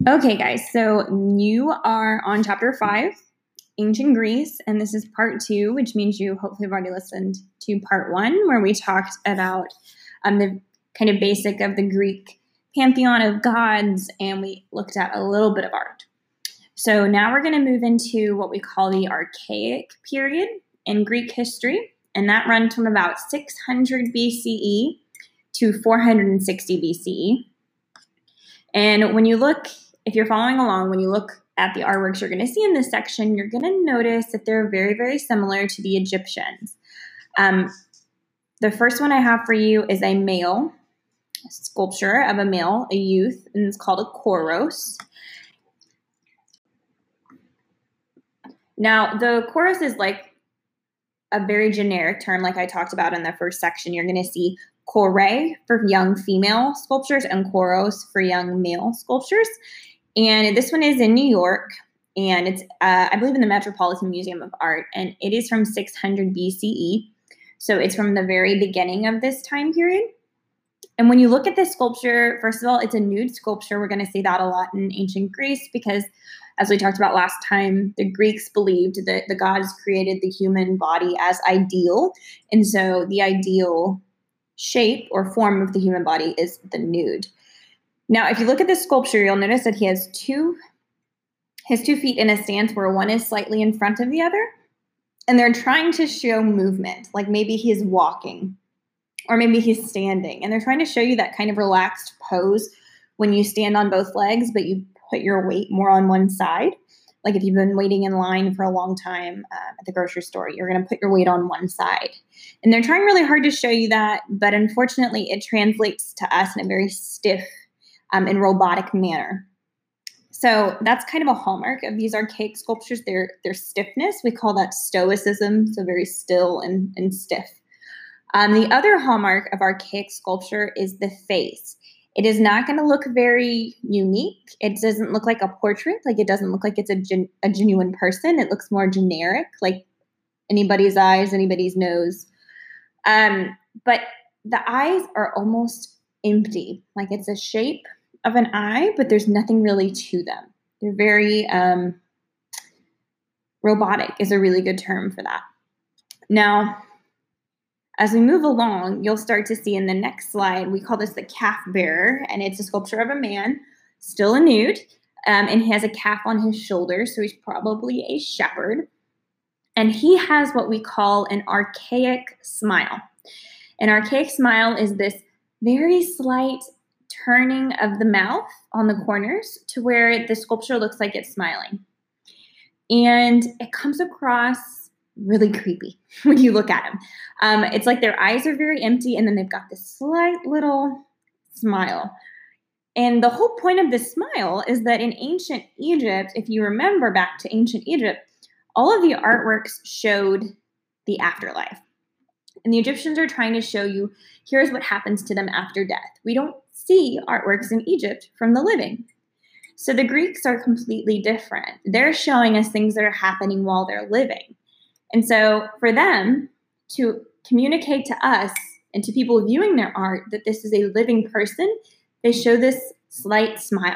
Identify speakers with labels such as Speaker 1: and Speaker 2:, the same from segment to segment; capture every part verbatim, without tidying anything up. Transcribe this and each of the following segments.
Speaker 1: Okay, guys, so you are on chapter five, ancient Greece, and this is part two, which means you hopefully have already listened to part one, where we talked about um, the kind of basic of the Greek pantheon of gods, and we looked at a little bit of art. So now we're going to move into what we call the Archaic period in Greek history, and that runs from about six hundred B C E to four hundred sixty B C E. And when you look, if you're following along, when you look at the artworks you're going to see in this section, you're going to notice that they're very, very similar to the Egyptians. Um, the first one I have for you is a male sculpture of a male, a youth, and it's called a Kouros. Now, the Kouros is like a very generic term, like I talked about in the first section. You're going to see Kouré for young female sculptures and Kouros for young male sculptures. And this one is in New York, and it's, uh, I believe, in the Metropolitan Museum of Art, and it is from six hundred B C E. So it's from the very beginning of this time period. And when you look at this sculpture, first of all, it's a nude sculpture. We're going to see that a lot in ancient Greece because, as we talked about last time, the Greeks believed that the gods created the human body as ideal. And so the ideal shape or form of the human body is the nude. Now, if you look at this sculpture, you'll notice that he has two, his two feet in a stance where one is slightly in front of the other. And they're trying to show movement, like maybe he's walking or maybe he's standing. And they're trying to show you that kind of relaxed pose when you stand on both legs, but you put your weight more on one side. Like if you've been waiting in line for a long time uh, at the grocery store, you're going to put your weight on one side. And they're trying really hard to show you that, but unfortunately it translates to us in a very stiff um, and robotic manner. So that's kind of a hallmark of these archaic sculptures, their, their stiffness. We call that stoicism, so very still and, and stiff. Um, the other hallmark of archaic sculpture is the face. It is not going to look very unique. It doesn't look like a portrait. Like it doesn't look like it's a, gen- a genuine person. It looks more generic, like anybody's eyes, anybody's nose. Um, but the eyes are almost empty. Like it's a shape of an eye, but there's nothing really to them. They're very um, robotic is a really good term for that. Now, as we move along, you'll start to see in the next slide, we call this the calf bearer, and it's a sculpture of a man, still a nude, um, and he has a calf on his shoulder, so he's probably a shepherd. And he has what we call an archaic smile. An archaic smile is this very slight turning of the mouth on the corners to where the sculpture looks like it's smiling. And it comes across really creepy when you look at them. Um, it's like their eyes are very empty, and then they've got this slight little smile. And the whole point of this smile is that in ancient Egypt, if you remember back to ancient Egypt, all of the artworks showed the afterlife. And the Egyptians are trying to show you, here's what happens to them after death. We don't see artworks in Egypt from the living. So the Greeks are completely different. They're showing us things that are happening while they're living. And so for them to communicate to us and to people viewing their art that this is a living person, they show this slight smile.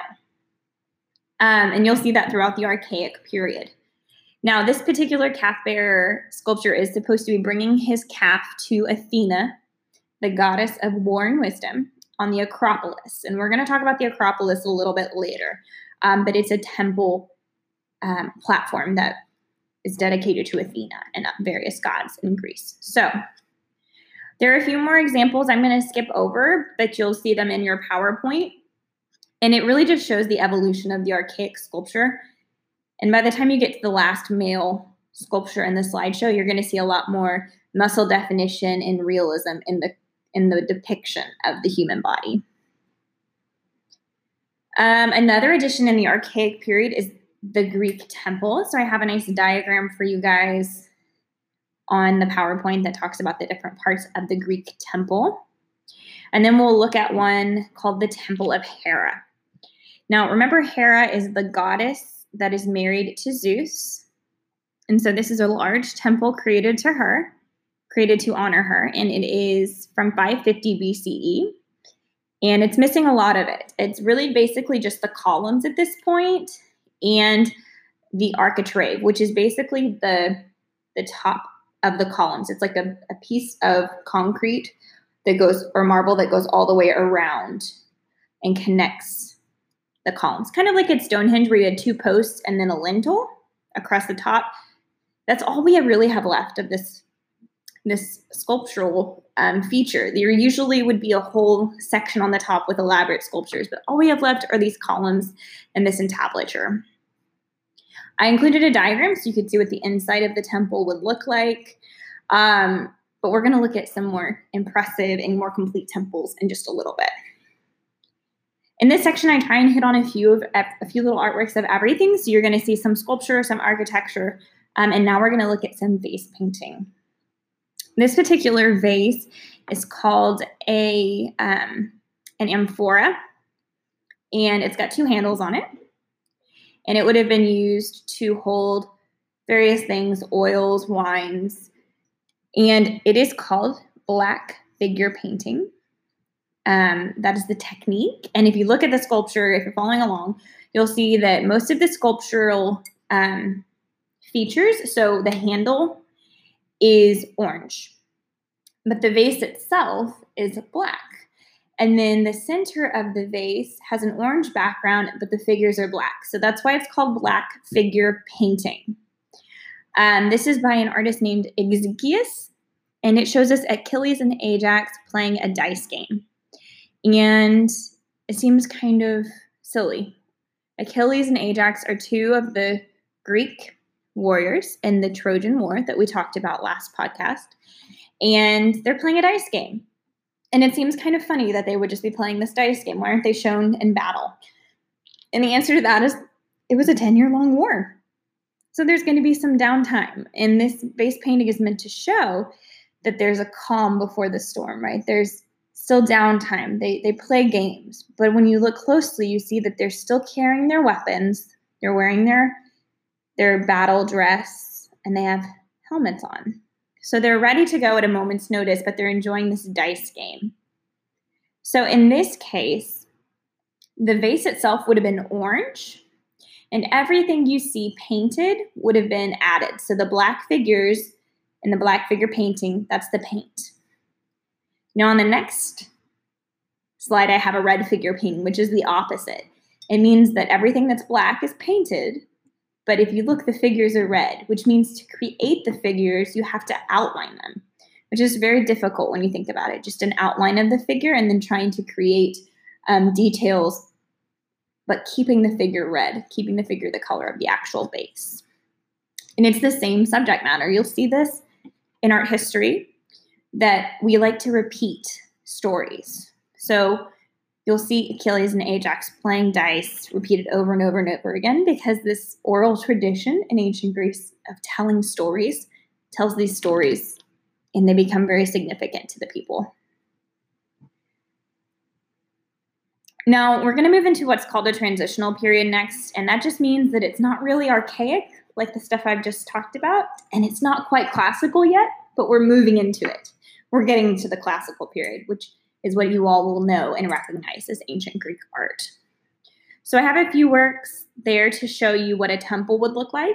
Speaker 1: Um, and you'll see that throughout the Archaic period. Now, this particular calf bearer sculpture is supposed to be bringing his calf to Athena, the goddess of war and wisdom, on the Acropolis. And we're going to talk about the Acropolis a little bit later. Um, but it's a temple um, platform that is dedicated to Athena and various gods in Greece. So there are a few more examples I'm going to skip over, but you'll see them in your PowerPoint. And it really just shows the evolution of the archaic sculpture. And by the time you get to the last male sculpture in the slideshow, you're going to see a lot more muscle definition and realism in the in the depiction of the human body. Um, another addition in the archaic period is the Greek temple. So I have a nice diagram for you guys on the PowerPoint that talks about the different parts of the Greek temple. And then we'll look at one called the Temple of Hera. Now, remember, Hera is the goddess that is married to Zeus. And so this is a large temple created to her, created to honor her. And it is from five fifty B C E. And it's missing a lot of it. It's really basically just the columns at this point and the architrave, which is basically the, the top of the columns. It's like a, a piece of concrete that goes, or marble that goes all the way around and connects the columns. Kind of like at Stonehenge where you had two posts and then a lintel across the top. That's all we really have left of this, this sculptural um, feature. There usually would be a whole section on the top with elaborate sculptures, but all we have left are these columns and this entablature. I included a diagram so you could see what the inside of the temple would look like. Um, but we're going to look at some more impressive and more complete temples in just a little bit. In this section, I try and hit on a few of a few little artworks of everything. So you're going to see some sculpture, some architecture, um, and now we're going to look at some vase painting. This particular vase is called a um, an amphora, and it's got two handles on it. And it would have been used to hold various things, oils, wines, and it is called black figure painting. Um, that is the technique. And if you look at the sculpture, if you're following along, you'll see that most of the sculptural um, features, so the handle is orange, but the vase itself is black. And then the center of the vase has an orange background, but the figures are black. So that's why it's called black figure painting. Um, this is by an artist named Exiguus, and it shows us Achilles and Ajax playing a dice game. And it seems kind of silly. Achilles and Ajax are two of the Greek warriors in the Trojan War that we talked about last podcast. And they're playing a dice game. And it seems kind of funny that they would just be playing this dice game. Why aren't they shown in battle? And the answer to that is it was a ten-year-long war. So there's going to be some downtime. And this vase painting is meant to show that there's a calm before the storm, right? There's still downtime. They, they play games. But when you look closely, you see that they're still carrying their weapons. They're wearing their, their battle dress, and they have helmets on. So they're ready to go at a moment's notice, but they're enjoying this dice game. So in this case, the vase itself would have been orange, and everything you see painted would have been added. So the black figures and the black figure painting, that's the paint. Now on the next slide, I have a red figure painting, which is the opposite. It means that everything that's black is painted, but if you look, the figures are red, which means to create the figures, you have to outline them, which is very difficult when you think about it. Just an outline of the figure and then trying to create um, details, but keeping the figure red, keeping the figure the color of the actual base. And it's the same subject matter. You'll see this in art history, that we like to repeat stories. So you'll see Achilles and Ajax playing dice repeated over and over and over again because this oral tradition in ancient Greece of telling stories tells these stories, and they become very significant to the people. Now, we're going to move into what's called a transitional period next, and that just means that it's not really archaic like the stuff I've just talked about, and it's not quite classical yet, but we're moving into it. We're getting to the classical period, which is what you all will know and recognize as ancient Greek art. So I have a few works there to show you what a temple would look like.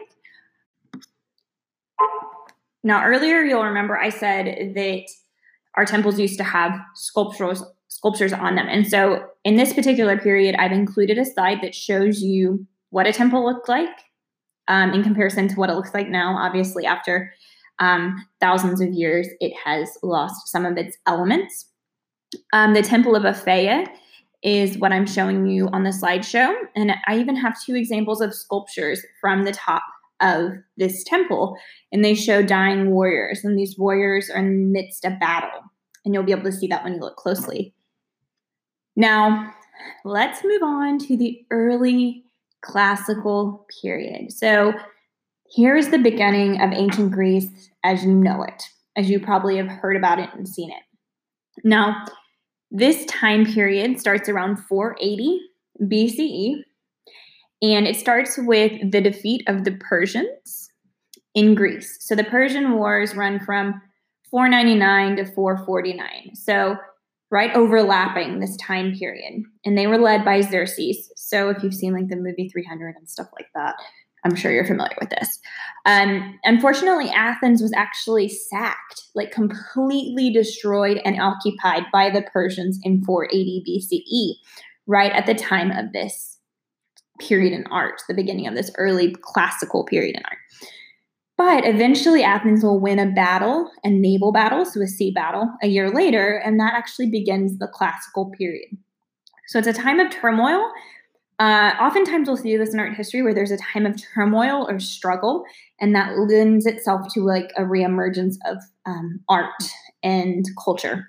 Speaker 1: Now, earlier you'll remember I said that our temples used to have sculptures, sculptures on them. And so in this particular period, I've included a slide that shows you what a temple looked like um, in comparison to what it looks like now. Obviously, after um, thousands of years, it has lost some of its elements. Um, the Temple of Aphaia is what I'm showing you on the slideshow. And I even have two examples of sculptures from the top of this temple. And they show dying warriors. And these warriors are in the midst of battle. And you'll be able to see that when you look closely. Now, let's move on to the early classical period. So here's the beginning of ancient Greece as you know it, as you probably have heard about it and seen it. Now, this time period starts around four eighty B C E, and it starts with the defeat of the Persians in Greece. So the Persian Wars run from four ninety-nine to four forty-nine. So right, overlapping this time period. And they were led by Xerxes. So if you've seen like the movie three hundred and stuff like that, I'm sure you're familiar with this. Um, unfortunately, Athens was actually sacked, like completely destroyed and occupied by the Persians in four eighty B C E, right at the time of this period in art, the beginning of this early classical period in art. But eventually Athens will win a battle, a naval battle, so a sea battle, a year later, and that actually begins the classical period. So it's a time of turmoil. Uh, oftentimes we'll see this in art history where there's a time of turmoil or struggle, and that lends itself to like a reemergence of um, art and culture.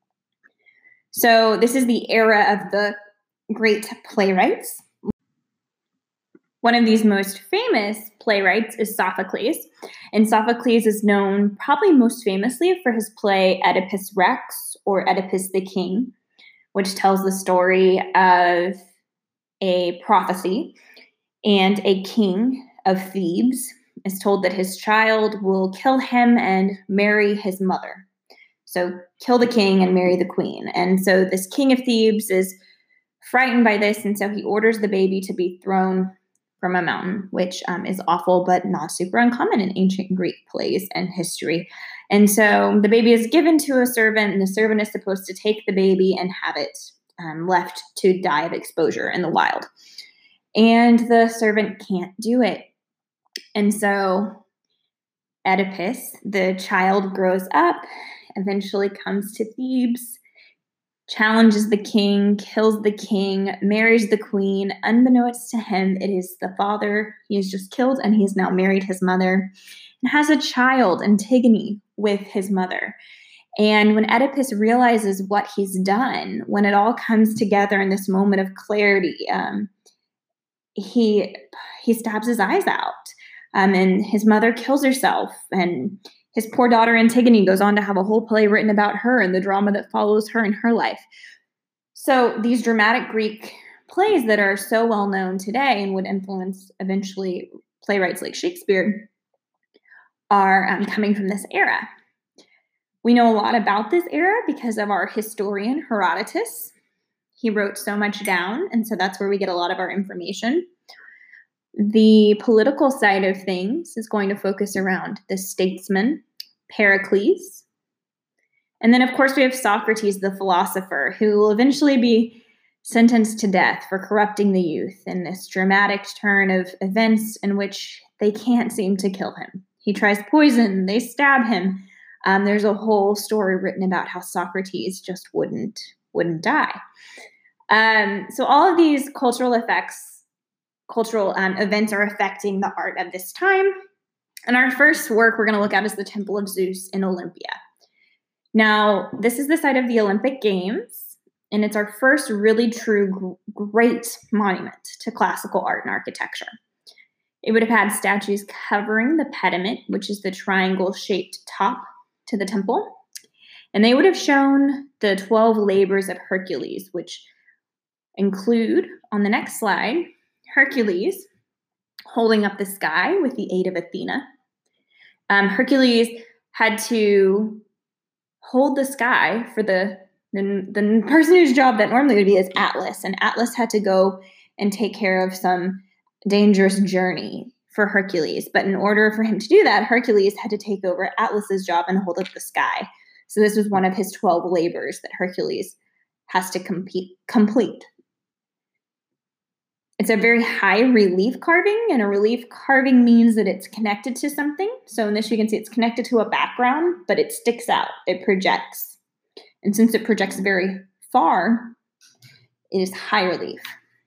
Speaker 1: So this is the era of the great playwrights. One of these most famous playwrights is Sophocles, and Sophocles is known probably most famously for his play Oedipus Rex, or Oedipus the King, which tells the story of a prophecy, and a king of Thebes is told that his child will kill him and marry his mother. So kill the king and marry the queen. And so this king of Thebes is frightened by this, and so he orders the baby to be thrown from a mountain, which um, is awful but not super uncommon in ancient Greek plays and history. And so the baby is given to a servant, and the servant is supposed to take the baby and have it um, left to die of exposure in the wild. And the servant can't do it. And so Oedipus, the child, grows up, eventually comes to Thebes, challenges the king, kills the king, marries the queen. Unbeknownst to him, it is the father he has just killed, and he has now married his mother and has a child, Antigone, with his mother. And when Oedipus realizes what he's done, when it all comes together in this moment of clarity, um, he he stabs his eyes out, um, and his mother kills herself, and his poor daughter Antigone goes on to have a whole play written about her and the drama that follows her in her life. So these dramatic Greek plays that are so well known today and would influence eventually playwrights like Shakespeare are um, coming from this era. We know a lot about this era because of our historian Herodotus. He wrote so much down, and so that's where we get a lot of our information. The political side of things is going to focus around the statesman, Pericles. And then, of course, we have Socrates, the philosopher, who will eventually be sentenced to death for corrupting the youth in this dramatic turn of events in which they can't seem to kill him. He tries poison, they stab him. Um, there's a whole story written about how Socrates just wouldn't, wouldn't die. Um, so all of these cultural effects, cultural um, events are affecting the art of this time. And our first work we're going to look at is the Temple of Zeus in Olympia. Now, this is the site of the Olympic Games, and it's our first really true great monument to classical art and architecture. It would have had statues covering the pediment, which is the triangle-shaped top to the temple. And they would have shown the twelve labors of Hercules, which include, on the next slide, Hercules holding up the sky with the aid of Athena. Um, Hercules had to hold the sky for the, the, the person whose job that normally would be is Atlas. And Atlas had to go and take care of some dangerous journey for Hercules. But in order for him to do that, Hercules had to take over Atlas's job and hold up the sky. So this was one of his twelve labors that Hercules has to compete, complete. It's a very high relief carving, and a relief carving means that it's connected to something. So in this, you can see it's connected to a background, but it sticks out, it projects. And since it projects very far, it is high relief.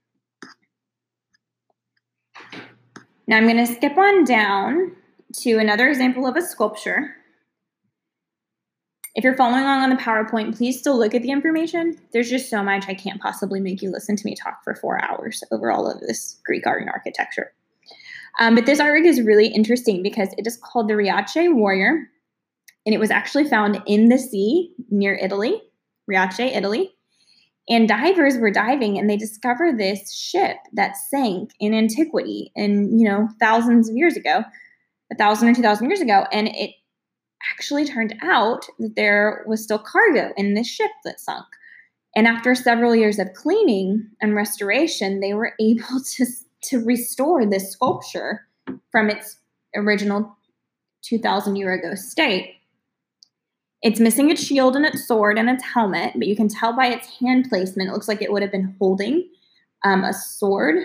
Speaker 1: Now I'm going to skip on down to another example of a sculpture. If you're following along on the PowerPoint, please still look at the information. There's just so much I can't possibly make you listen to me talk for four hours over all of this Greek art and architecture. Um, but this artwork is really interesting because it is called the Riace Warrior, and it was actually found in the sea near Italy, Riace, Italy. And divers were diving, and they discovered this ship that sank in antiquity, and you know, thousands of years ago, a thousand or two thousand years ago, and it actually turned out that there was still cargo in this ship that sunk. And after several years of cleaning and restoration, they were able to, to restore this sculpture from its original two thousand year ago state. It's missing its shield and its sword and its helmet, but you can tell by its hand placement, it looks like it would have been holding um, a sword.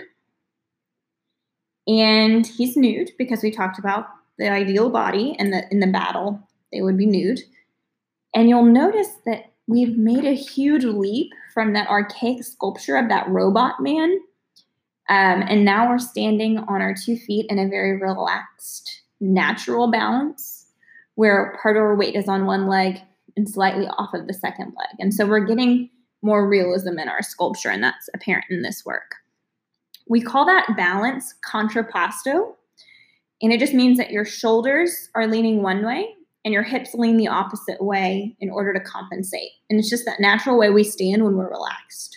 Speaker 1: And he's nude because we talked about the ideal body, and that in the battle, they would be nude. And you'll notice that we've made a huge leap from that archaic sculpture of that robot man. Um, and now we're standing on our two feet in a very relaxed, natural balance, where part of our weight is on one leg and slightly off of the second leg. And so we're getting more realism in our sculpture, and that's apparent in this work. We call that balance contrapposto, and it just means that your shoulders are leaning one way and your hips lean the opposite way in order to compensate. And it's just that natural way we stand when we're relaxed.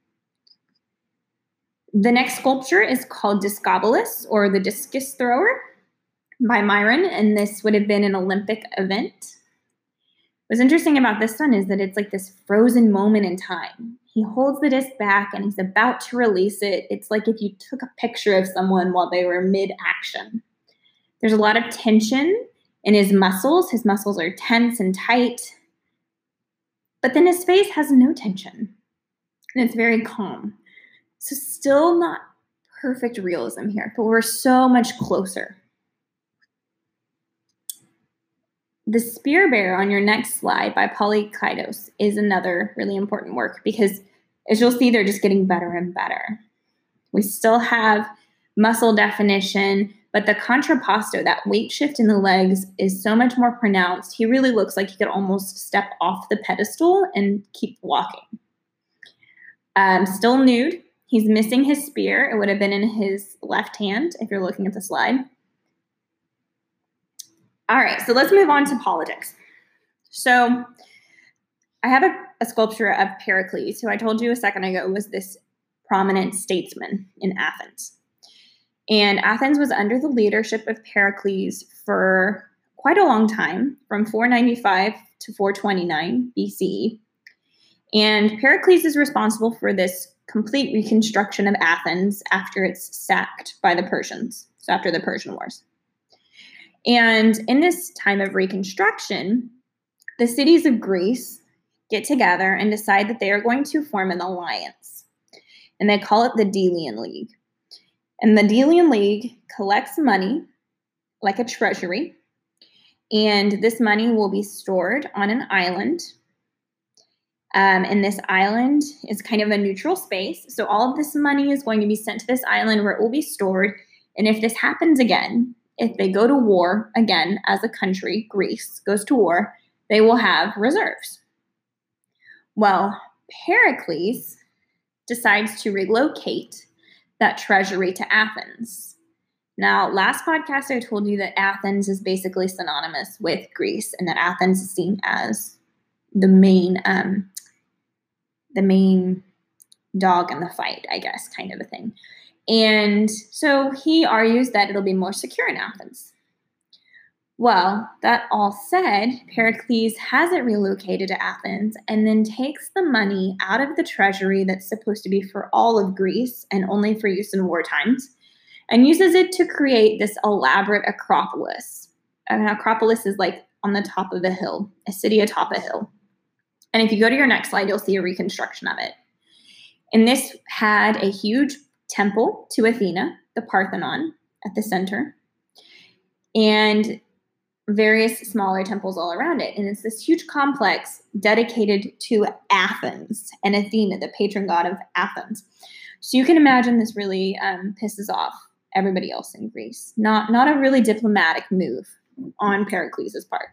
Speaker 1: The next sculpture is called Discobolus, or the discus thrower, by Myron, and this would have been an Olympic event. What's interesting about this one is that it's like this frozen moment in time. He holds the disc back and he's about to release it. It's like if you took a picture of someone while they were mid-action. There's a lot of tension in his muscles. His muscles are tense and tight, but then his face has no tension, and it's very calm. So still not perfect realism here, but we're so much closer. The Spear Bearer on your next slide by Polykleitos is another really important work because, as you'll see, they're just getting better and better. We still have muscle definition, but the contrapposto, that weight shift in the legs, is so much more pronounced. He really looks like he could almost step off the pedestal and keep walking. Um, still nude. He's missing his spear. It would have been in his left hand if you're looking at the slide. All right, so let's move on to politics. So I have a, a sculpture of Pericles, who I told you a second ago was this prominent statesman in Athens. And Athens was under the leadership of Pericles for quite a long time, from four ninety-five to four twenty-nine B C E. And Pericles is responsible for this complete reconstruction of Athens after it's sacked by the Persians, so after the Persian Wars. And in this time of reconstruction, the cities of Greece get together and decide that they are going to form an alliance. And they call it the Delian League. And the Delian League collects money like a treasury. And this money will be stored on an island. Um, and this island is kind of a neutral space. So all of this money is going to be sent to this island where it will be stored. And if this happens again, if they go to war again as a country, Greece goes to war, they will have reserves. Well, Pericles decides to relocate that treasury to Athens. Now, last podcast I told you that Athens is basically synonymous with Greece, and that Athens is seen as the main, um, the main dog in the fight, I guess, kind of a thing. And so he argues that it'll be more secure in Athens. Well, that all said, Pericles hasn't relocated to Athens and then takes the money out of the treasury that's supposed to be for all of Greece and only for use in war times, and uses it to create this elaborate Acropolis. An Acropolis is like on the top of a hill, a city atop a hill. And if you go to your next slide, you'll see a reconstruction of it. And this had a huge temple to Athena, the Parthenon, at the center, and various smaller temples all around it. And it's this huge complex dedicated to Athens and Athena, the patron god of Athens. So you can imagine this really um, pisses off everybody else in Greece. Not, not a really diplomatic move on Pericles' part.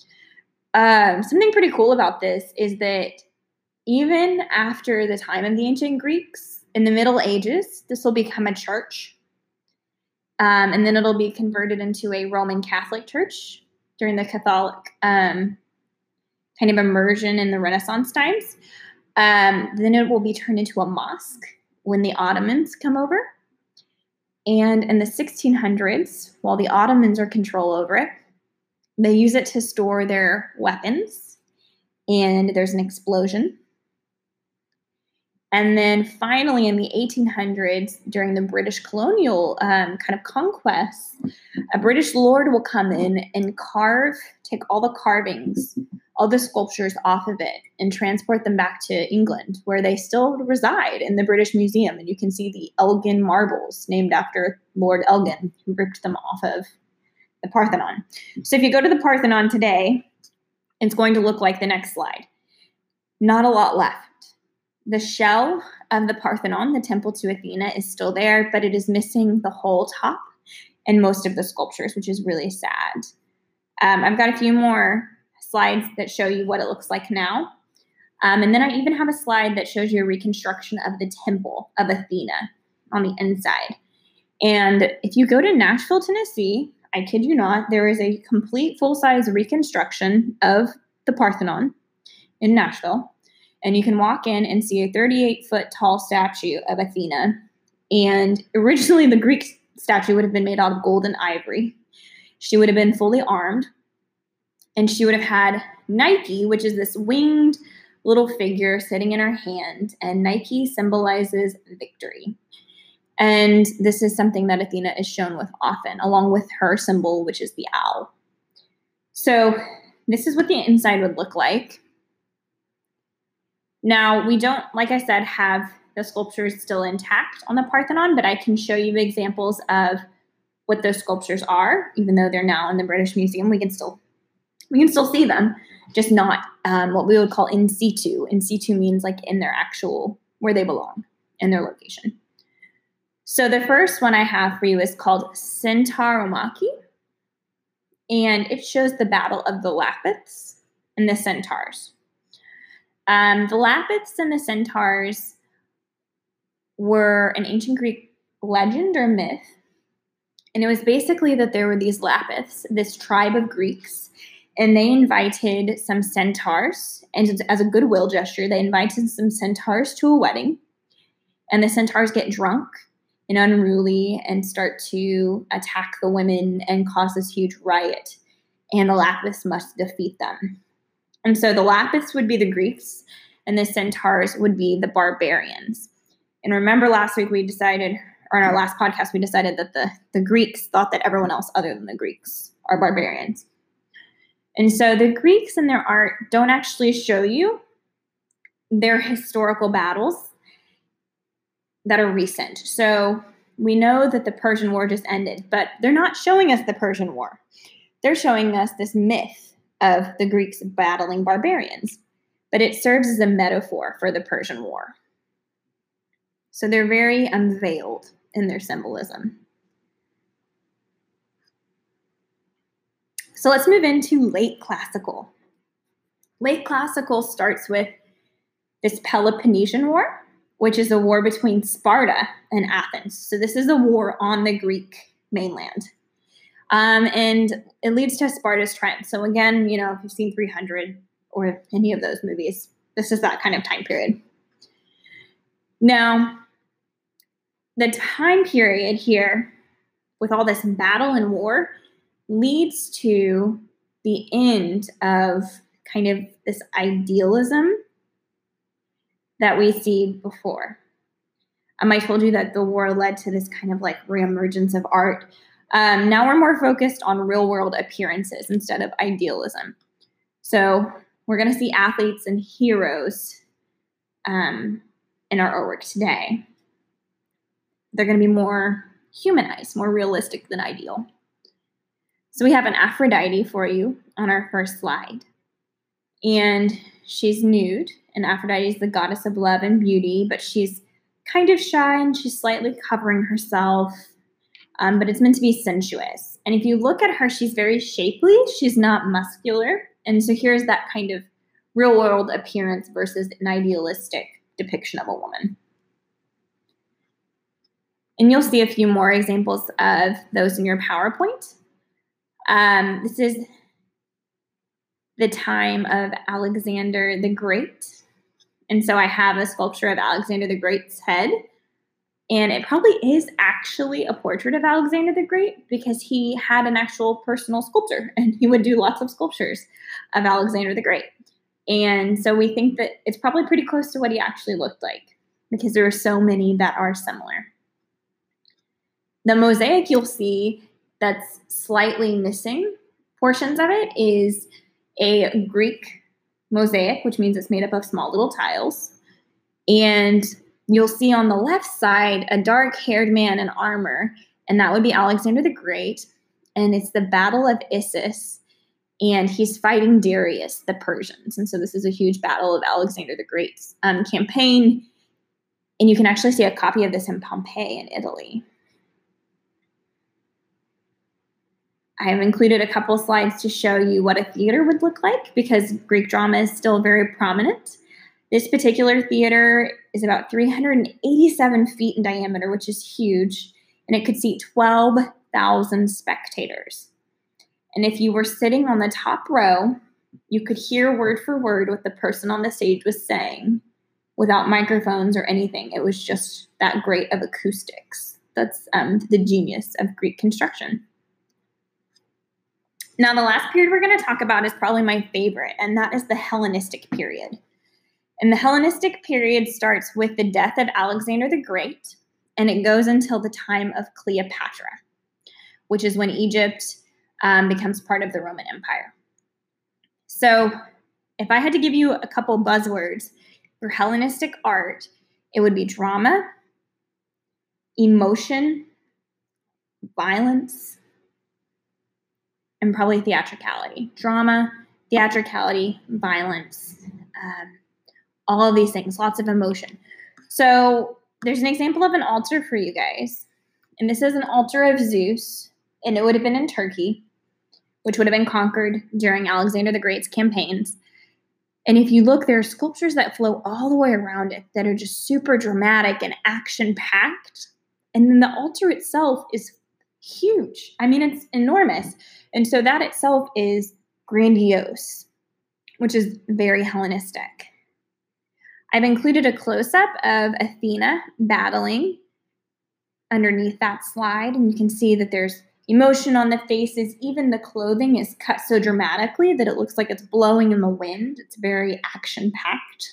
Speaker 1: Um, something pretty cool about this is that even after the time of the ancient Greeks, in the Middle Ages, this will become a church. Um, and then it'll be converted into a Roman Catholic church during the Catholic um, kind of immersion in the Renaissance times. Um, then it will be turned into a mosque when the Ottomans come over. And in the sixteen hundreds, while the Ottomans are control over it, they use it to store their weapons. And there's an explosion. And then finally, in the eighteen hundreds, during the British colonial um, kind of conquest, a British lord will come in and carve, take all the carvings, all the sculptures off of it, and transport them back to England, where they still reside in the British Museum. And you can see the Elgin marbles, named after Lord Elgin, who ripped them off of the Parthenon. So if you go to the Parthenon today, it's going to look like the next slide. Not a lot left. The shell of the Parthenon, the temple to Athena, is still there, but it is missing the whole top and most of the sculptures, which is really sad. Um, I've got a few more slides that show you what it looks like now. Um, and then I even have a slide that shows you a reconstruction of the temple of Athena on the inside. And if you go to Nashville, Tennessee, I kid you not, there is a complete full-size reconstruction of the Parthenon in Nashville. And you can walk in and see a thirty-eight foot tall statue of Athena. And originally the Greek statue would have been made out of gold and ivory. She would have been fully armed. And she would have had Nike, which is this winged little figure sitting in her hand. And Nike symbolizes victory. And this is something that Athena is shown with often, along with her symbol, which is the owl. So this is what the inside would look like. Now, we don't, like I said, have the sculptures still intact on the Parthenon, but I can show you examples of what those sculptures are. Even though they're now in the British Museum, we can still we can still see them, just not um, what we would call in situ. In situ means like in their actual, where they belong, in their location. So the first one I have for you is called Centauromachy, and it shows the battle of the Lapiths and the Centaurs. Um, the Lapiths and the Centaurs were an ancient Greek legend or myth. And it was basically that there were these Lapiths, this tribe of Greeks, and they invited some centaurs. And as a goodwill gesture, they invited some centaurs to a wedding. And the centaurs get drunk and unruly and start to attack the women and cause this huge riot. And the Lapiths must defeat them. And so the Lapiths would be the Greeks, and the Centaurs would be the barbarians. And remember last week we decided, or in our last podcast, we decided that the, the Greeks thought that everyone else other than the Greeks are barbarians. And so the Greeks in their art don't actually show you their historical battles that are recent. So we know that the Persian War just ended, but they're not showing us the Persian War. They're showing us this myth of the Greeks battling barbarians, but it serves as a metaphor for the Persian War. So they're very unveiled in their symbolism. So let's move into late classical. Late classical starts with this Peloponnesian War, which is a war between Sparta and Athens. So this is a war on the Greek mainland. Um, and it leads to Sparta's triumph. So again, you know, if you've seen three hundred or any of those movies, this is that kind of time period. Now, the time period here with all this battle and war leads to the end of kind of this idealism that we see before. Um, I told you that the war led to this kind of like reemergence of art. Um, now we're more focused on real world appearances instead of idealism. So we're going to see athletes and heroes um, in our artwork today. They're going to be more humanized, more realistic than ideal. So we have an Aphrodite for you on our first slide. And she's nude, and Aphrodite is the goddess of love and beauty, but she's kind of shy and she's slightly covering herself. Um, but it's meant to be sensuous. And if you look at her, she's very shapely. She's not muscular. And so here's that kind of real world appearance versus an idealistic depiction of a woman. And you'll see a few more examples of those in your PowerPoint. Um, this is the time of Alexander the Great. And so I have a sculpture of Alexander the Great's head. And it probably is actually a portrait of Alexander the Great because he had an actual personal sculptor and he would do lots of sculptures of Alexander the Great. And so we think that it's probably pretty close to what he actually looked like. because there are so many that are similar. The mosaic you'll see that's slightly missing portions of it is a Greek mosaic, which means it's made up of small little tiles. And you'll see on the left side a dark-haired man in armor, and that would be Alexander the Great. And it's the Battle of Issus, and he's fighting Darius, the Persians. And so this is a huge battle of Alexander the Great's um, campaign. And you can actually see a copy of this in Pompeii in Italy. I have included a couple slides to show you what a theater would look like, because Greek drama is still very prominent. This particular theater is about three hundred eighty-seven feet in diameter, which is huge, and it could seat twelve thousand spectators. And if you were sitting on the top row, you could hear word for word what the person on the stage was saying without microphones or anything. It was just that great of acoustics. That's um, the genius of Greek construction. Now, the last period we're going to talk about is probably my favorite, and that is the Hellenistic period. And the Hellenistic period starts with the death of Alexander the Great, and it goes until the time of Cleopatra, which is when Egypt um, becomes part of the Roman Empire. So if I had to give you a couple buzzwords for Hellenistic art, it would be drama, emotion, violence, and probably theatricality. Drama, theatricality, violence, um, all of these things, lots of emotion. So there's an example of an altar for you guys. And this is an altar of Zeus, and it would have been in Turkey, which would have been conquered during Alexander the Great's campaigns. And if you look, there are sculptures that flow all the way around it that are just super dramatic and action-packed. And then the altar itself is huge. I mean, it's enormous. And so that itself is grandiose, which is very Hellenistic. I've included a close-up of Athena battling underneath that slide, and you can see that there's emotion on the faces. Even the clothing is cut so dramatically that it looks like it's blowing in the wind. It's very action-packed.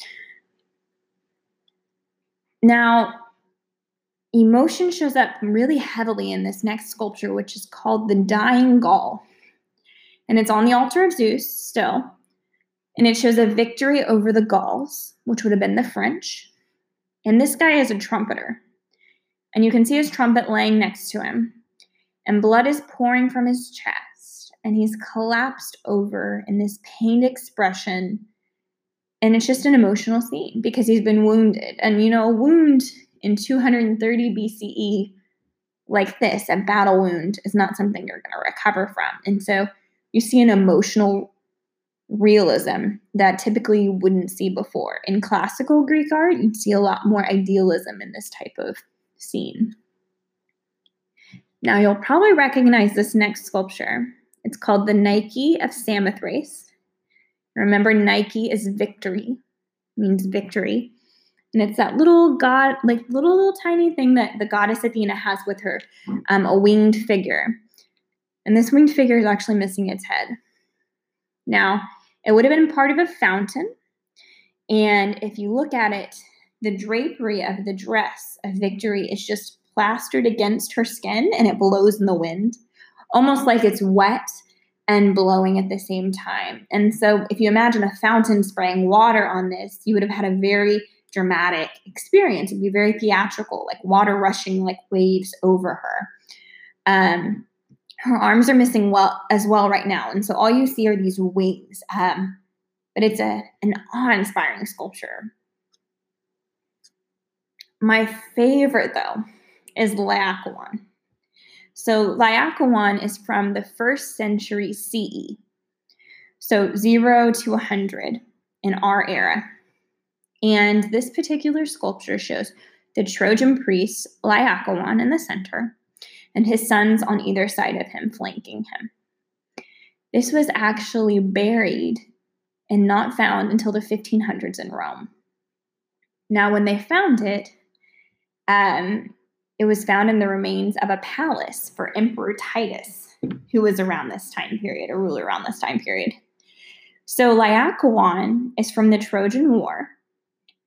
Speaker 1: Now, emotion shows up really heavily in this next sculpture, which is called the Dying Gaul. And it's on the altar of Zeus still. And it shows a victory over the Gauls, which would have been the French. And this guy is a trumpeter. And you can see his trumpet laying next to him. And blood is pouring from his chest. And he's collapsed over in this pained expression. And it's just an emotional scene because he's been wounded. And, you know, a wound in two hundred thirty B C E like this, a battle wound, is not something you're going to recover from. And so you see an emotional realism that typically you wouldn't see before. In classical Greek art, you'd see a lot more idealism in this type of scene. Now, you'll probably recognize this next sculpture. It's called the Nike of Samothrace. Remember, Nike is victory, means victory. And it's that little god, like little, little tiny thing that the goddess Athena has with her, um, a winged figure. And this winged figure is actually missing its head. Now, it would have been part of a fountain. And if you look at it, the drapery of the dress of Victory is just plastered against her skin, and it blows in the wind, almost like it's wet and blowing at the same time. And so if you imagine a fountain spraying water on this, you would have had a very dramatic experience. It'd be very theatrical, like water rushing like waves over her. Um, her arms are missing well as well right now. And so all you see are these wings. Um, but it's a, an awe-inspiring sculpture. My favorite, though, is Laocoon. So Laocoon is from the first century C E. So zero to one hundred in our era. And this particular sculpture shows the Trojan priest Laocoon in the center and his sons on either side of him flanking him. This was actually buried and not found until the fifteen hundreds in Rome. Now, when they found it, um, it was found in the remains of a palace for Emperor Titus, who was around this time period, a ruler around this time period. So Laocoon is from the Trojan War.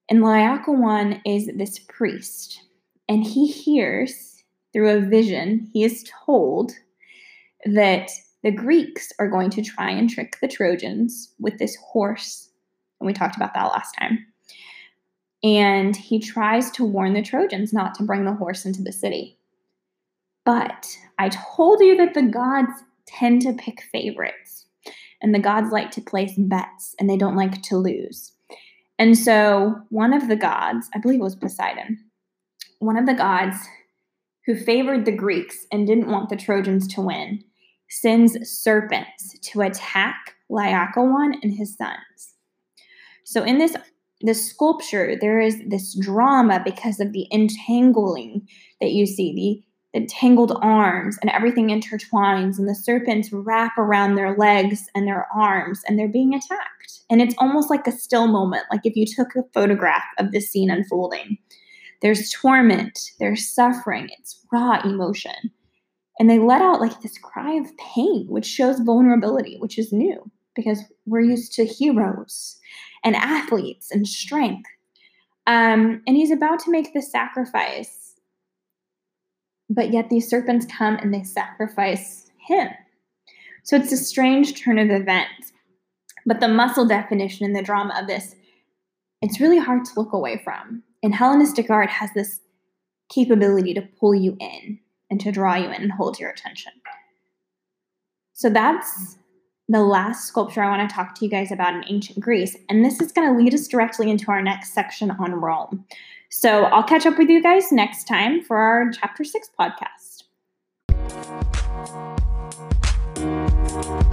Speaker 1: And Laocoon is this priest, and he hears through a vision, he is told that the Greeks are going to try and trick the Trojans with this horse. And we talked about that last time. And he tries to warn the Trojans not to bring the horse into the city. But I told you that the gods tend to pick favorites. And the gods like to place bets, and they don't like to lose. And so one of the gods, I believe it was Poseidon, one of the gods who favored the Greeks and didn't want the Trojans to win, sends serpents to attack Laocoon and his sons. So in this, this sculpture, there is this drama because of the entangling that you see, the the tangled arms, and everything intertwines, and the serpents wrap around their legs and their arms, and they're being attacked. And it's almost like a still moment, like if you took a photograph of this scene unfolding. There's torment, there's suffering, it's raw emotion. And they let out like this cry of pain, which shows vulnerability, which is new, because we're used to heroes and athletes and strength. Um, and he's about to make this sacrifice. But yet these serpents come and they sacrifice him. So it's a strange turn of events. But the muscle definition and the drama of this, it's really hard to look away from. And Hellenistic art has this capability to pull you in and to draw you in and hold your attention. So that's the last sculpture I want to talk to you guys about in ancient Greece. And this is going to lead us directly into our next section on Rome. So I'll catch up with you guys next time for our Chapter six podcast.